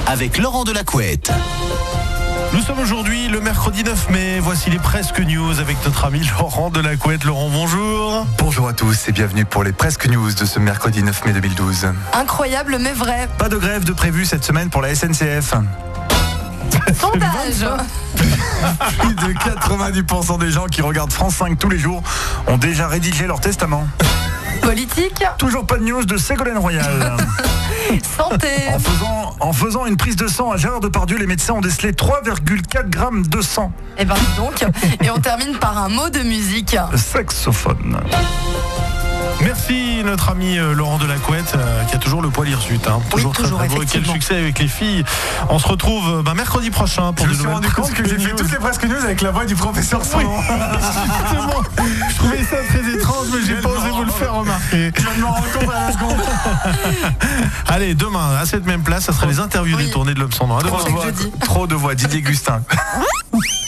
avec Laurent Delacouette. Nous sommes aujourd'hui le mercredi 9 mai. Voici les Presque News avec notre ami Laurent Delacouette. Laurent, bonjour. Bonjour à tous et bienvenue pour les Presque News de ce mercredi 9 mai 2012. Incroyable mais vrai. Pas de grève de prévu cette semaine pour la SNCF. Sondage. Plus de 90% des gens qui regardent France 5 tous les jours ont déjà rédigé leur testament. Politique. Toujours pas de news de Ségolène Royal. Santé. En faisant une prise de sang à Gérard Depardieu, les médecins ont décelé 3,4 grammes de sang. Et ben dis donc. Et on termine par un mot de musique. Saxophone. Merci notre ami Laurent Delacouette qui a toujours le poil hirsute. Toujours très beau. Quel effectivement. succès avec les filles. On se retrouve mercredi prochain pour Je de me suis nouvelles rendu compte que Presque j'ai fait News. toutes les Presque News avec la voix du professeur Solon. Exactement. Je trouvais ça très étrange, mais j'ai pas osé vous le faire remarquer. Je viens de m'en rendre compte à la seconde. Allez, demain, à cette même place, ça sera les interviews Oui. détournées de l'Homme sans nom. À demain. Chaque jeudi. Trop de voix, Didier Gustin.